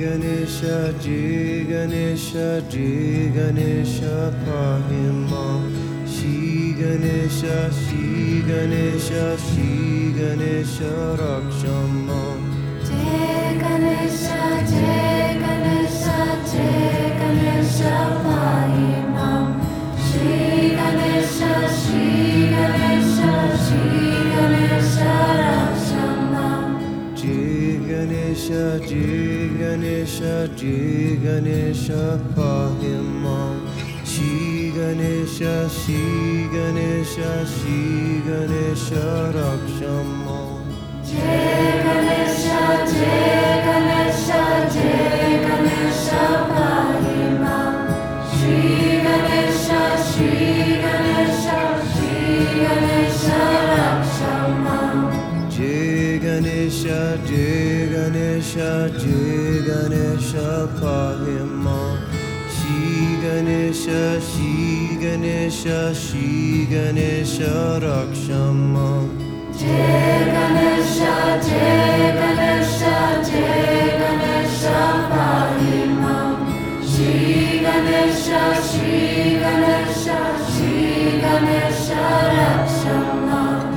Ganesha, Jai Ganesha, Jai Ganesha, pahi mam. Shri Ganesha, Shri Ganesha, Shri Ganesha, raksham mam. Jai Ganesha, Jai Ganesha, Jai Ganesha, pahi mam. Shri Ganesha, Shri Ganesha, Shri Ganesha, raksham mam. Jai Ganesha, Jai Ganesha, Jai Ganesha, pahi mam. Shri Ganesha, Shri Ganesha, Shri Ganesha, raksham mam. Jai Ganesha, Jai Ganesha, Jai Ganesha, pahi mam. Shri Ganesha, Shri Ganesha, Shri Ganesha, raksham mam. Jai Ganesha, Jai Ganesha, Jai Ganesha, pahi mam. Shri Ganesha, Shri Ganesha, Shri Ganesha, raksham mam. Jai Ganesha, Jai Ganesha, Jai Ganesha, pahi mam. Shri Ganesha, Shri Ganesha, Shri Ganesha, raksham mam.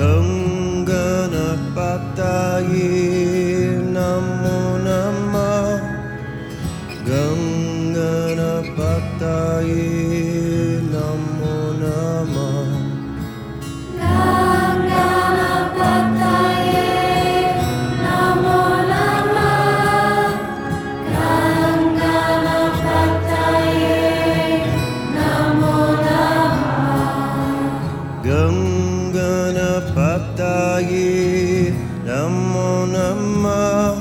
Ganganapataye Namo Namah. Ganganapataye Namo Namah. Ganganapataye Namo Namah. Ganganapataye Namo Namah. Ganganapataye Namo Namah.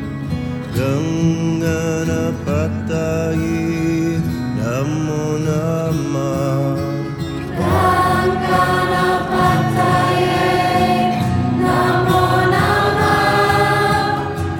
Ganganapataye Namo Namah. Ganganapataye Namo Namah.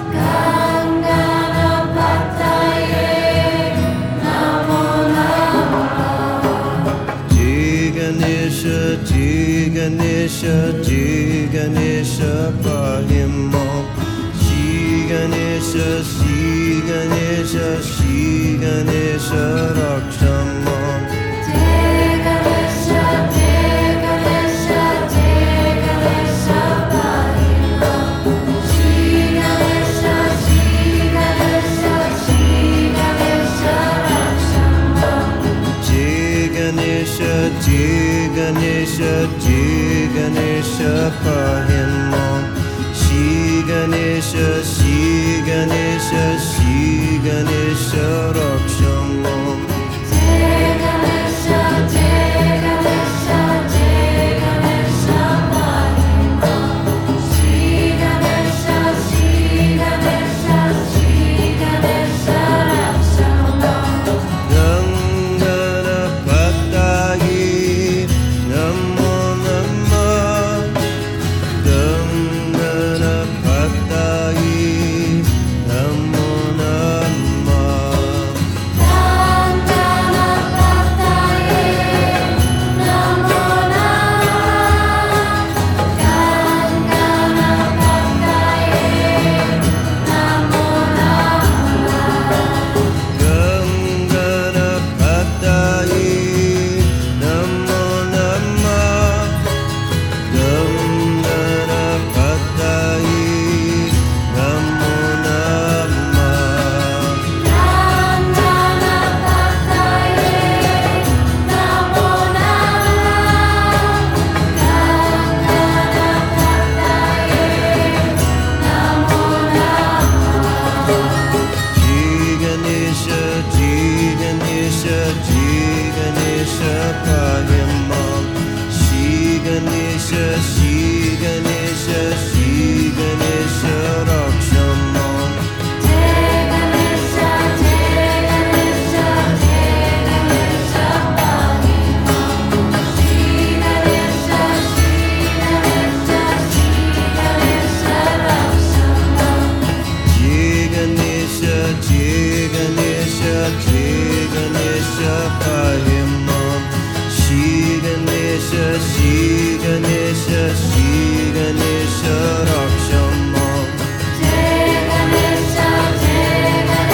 Ganganapataye Namo Namah. Jai Ganesha, Jai Ganesha, Jai Ganesha, pahi mam. Shri Ganesha, Shri Ganesha, Shri Ganesha, raksham mam. Jai Ganesha, Jai Ganesha, Jai Ganesha, pahi mam. Shri Ganesha, Shri Ganesha, Shri Ganesha, raksham mam. Jai Ganesha, Jai Ganesha, Jai Ganesha, pahi mam. Shri Ganesha, Shri Ganesha, Shri Ganesha, raksham mam. Jai Ganesha, Jai Ganesha, Jai Ganesha, pahi mam. Shri Ganesha, Shri Ganesha, Shri Ganesha, raksham mam. Ganganapataye Namo Namah. Ganganapataye Namo Namah. Ganganapataye Namo Namah. Ganganapataye Namo Namah. Ganganapataye Namo Namah. Ganganapataye Namo Namah. Ganganapataye Namo Namah. Ganganapataye Namo Namah. Jai Ganesha, Jai Ganesha, Jai Ganesha, pahi mam. Shri Ganesha, Shri Ganesha, Shri Ganesha, raksham mam. Jai Ganesha, Jai Ganesha, Jai Ganesha, pahi mam. Shri Ganesha, Shri Ganesha, Shri Ganesha, raksham mam. Jai Ganesha, Jai Ganesha, Jai Ganesha, pahi mam. Shri Ganesha, Shri Ganesha, Shri Ganesha, raksham mam. Jai Ganesha, Jai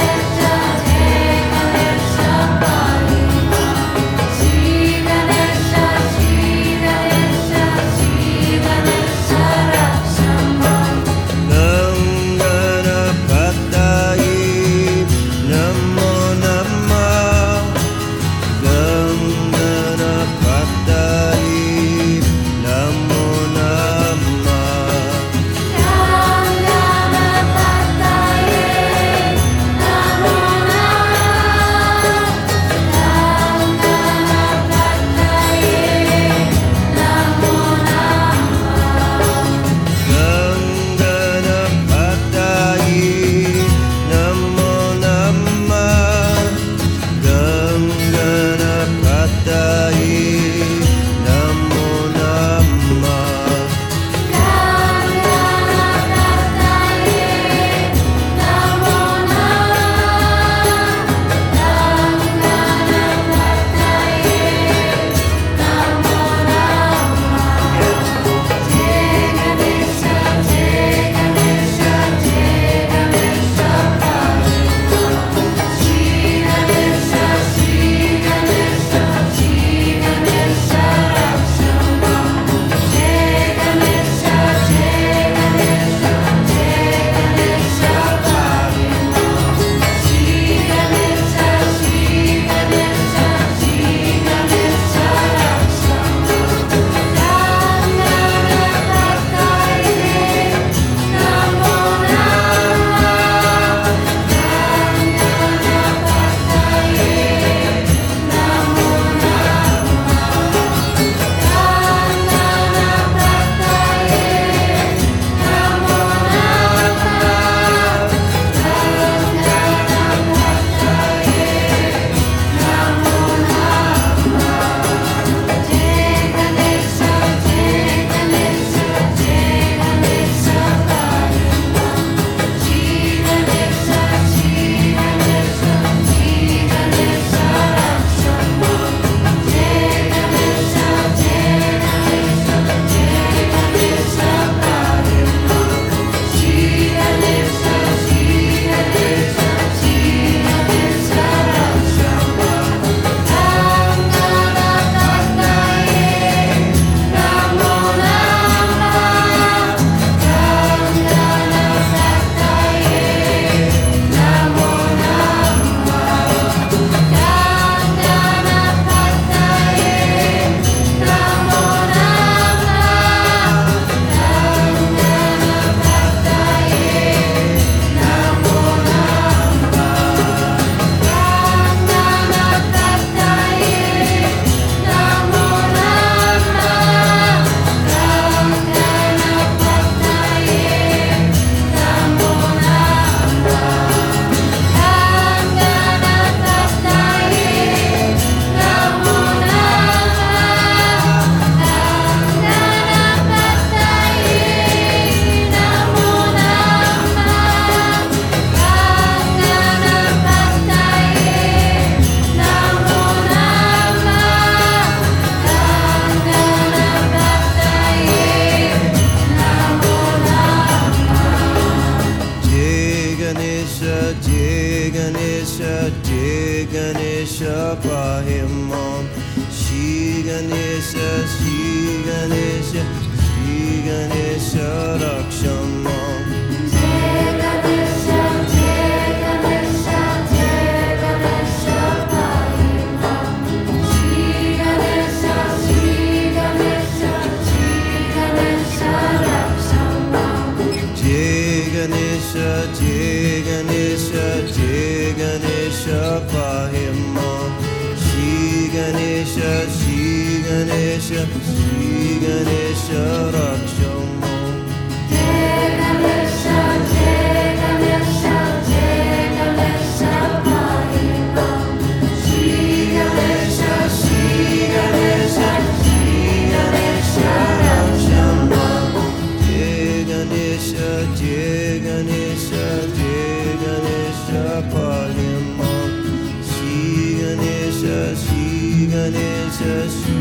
Ganesha, Jai Ganesha, Pahimam. Shri Ganesha, Shri Ganesha, Shri Ganesha, Rakshamam. Jai Ganesha, Jai Ganesha, Jai Ganesha, Pahimam. Shri Ganesha, Shri Ganesha, Shri Ganesha, Rakshamam. Jai Ganesha, Jai Ganesha, Jai Ganesha, Pahimam. Shri Ganesha, Shri Ganesha, Shri Ganesha, Rakshamam. Jai Ganesha, Jai Ganesha, Jai Ganesha, Pahimam. Shri Ganesha, Shri Ganesha, Shri Ganesha, Rakshamam. Jai Ganesha, Jai Ganesha, Jai Ganesha, Pahimam. Shri Ganesha, Shri Ganesha, Shri